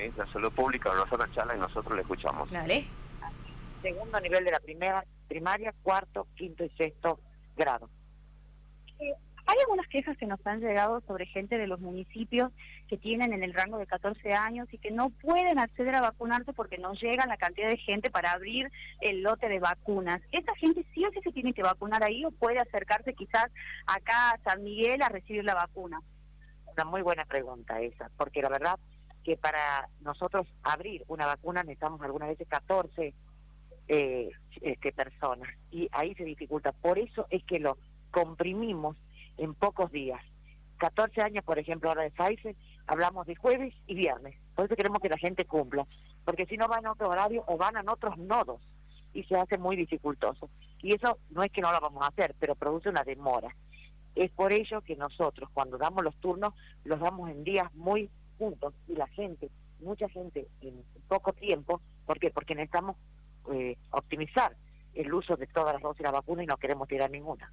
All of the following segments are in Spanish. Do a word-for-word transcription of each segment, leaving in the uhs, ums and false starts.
ministra de Salud Pública, Rosana Chala, y nosotros le escuchamos. Dale. Segundo nivel de la primera primaria, cuarto, quinto y sexto grado. Eh, hay algunas quejas que nos han llegado sobre gente de los municipios que tienen en el rango de catorce años y que no pueden acceder a vacunarse porque no llega la cantidad de gente para abrir el lote de vacunas. ¿Esa gente sí o sí se tiene que vacunar ahí o puede acercarse quizás acá a San Miguel a recibir la vacuna? Una muy buena pregunta esa, porque la verdad que para nosotros abrir una vacuna necesitamos algunas veces catorce eh, este, personas y ahí se dificulta. Por eso es que lo comprimimos en pocos días. catorce años, por ejemplo, ahora de Pfizer, hablamos de jueves y viernes. Por eso queremos que la gente cumpla, porque si no van a otro horario o van a otros nodos y se hace muy dificultoso. Y eso no es que no lo vamos a hacer, pero produce una demora. Es por ello que nosotros, cuando damos los turnos, los damos en días muy juntos y la gente, mucha gente en poco tiempo. ¿Por qué? Porque necesitamos eh, optimizar el uso de todas las dosis de la vacuna y no queremos tirar ninguna.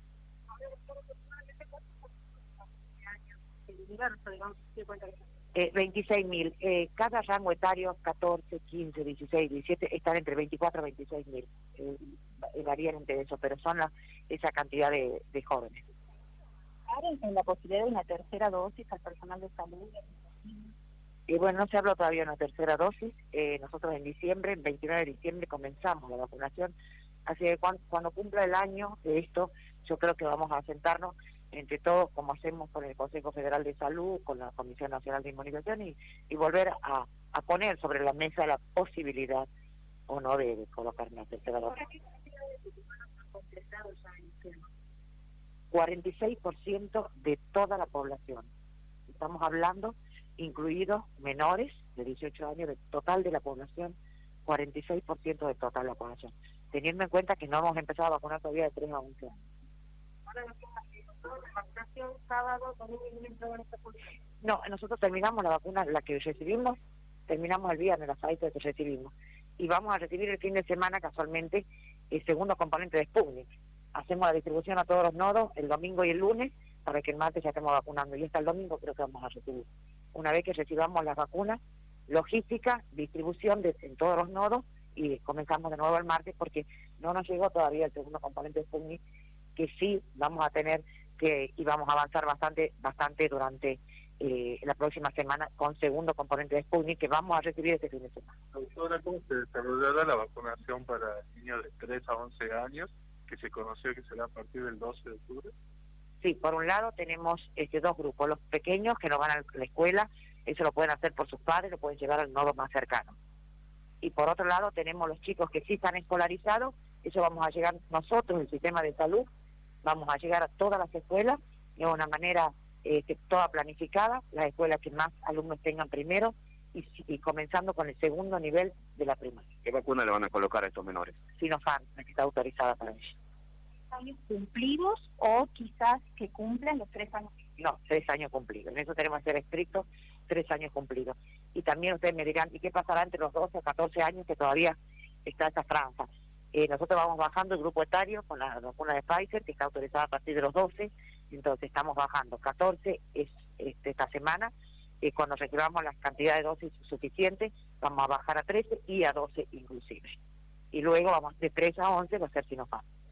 Eh, veintiséis mil. Eh, cada rango etario, catorce, quince, dieciséis, diecisiete, están entre veinticuatro y veintiséis mil. Eh, varían entre eso, pero son la, esa cantidad de, de jóvenes. En la posibilidad de una tercera dosis al personal de salud. Y bueno, no se habló todavía de una tercera dosis. Eh, nosotros en diciembre, el veintinueve de diciembre, comenzamos la vacunación. Así que cuando, cuando cumpla el año de esto, yo creo que vamos a sentarnos entre todos, como hacemos con el Consejo Federal de Salud, con la Comisión Nacional de Inmunización, y, y volver a, a poner sobre la mesa la posibilidad o no de, de colocar una tercera dosis. cuarenta y seis por ciento de toda la población. Estamos hablando, incluidos menores de dieciocho años, del total de la población, cuarenta y seis por ciento de total la población. Teniendo en cuenta que no hemos empezado a vacunar todavía de tres a once años. No, nosotros terminamos la vacuna, la que recibimos, terminamos el viernes, la Pfizer que recibimos. Y vamos a recibir el fin de semana, casualmente, el segundo componente de Sputnik. Hacemos la distribución a todos los nodos el domingo y el lunes para que el martes ya estemos vacunando. Y hasta el domingo creo que vamos a recibir. Una vez que recibamos las vacunas, logística, distribución de, en todos los nodos y comenzamos de nuevo el martes porque no nos llegó todavía el segundo componente de Sputnik, que sí vamos a tener que y vamos a avanzar bastante bastante durante eh, la próxima semana con segundo componente de Sputnik que vamos a recibir este fin de semana. Doctora, ¿cómo se desarrollará la vacunación para niños de tres a once años, que se conoció que será a partir del doce de octubre? Sí, por un lado tenemos este dos grupos, los pequeños que no van a la escuela, eso lo pueden hacer por sus padres, lo pueden llevar al nodo más cercano. Y por otro lado tenemos los chicos que sí están escolarizados, eso vamos a llegar nosotros, el sistema de salud, vamos a llegar a todas las escuelas de una manera eh, que toda planificada, las escuelas que más alumnos tengan primero y, y comenzando con el segundo nivel de la primaria. ¿Qué vacuna le van a colocar a estos menores? Sinopharm, la que está autorizada para ellos. ¿Años cumplidos o quizás que cumplen los tres años? No, tres años cumplidos. En eso tenemos que ser estrictos, tres años cumplidos. Y también ustedes me dirán, ¿y qué pasará entre los doce a catorce años que todavía está esa franja? Eh, nosotros vamos bajando el grupo etario con la vacuna de Pfizer, que está autorizada a partir de los doce, entonces estamos bajando. catorce es este, esta semana, eh, cuando recibamos las cantidades de dosis suficientes, vamos a bajar a trece y a doce inclusive. Y luego vamos de tres a once, va a ser Sinopharm.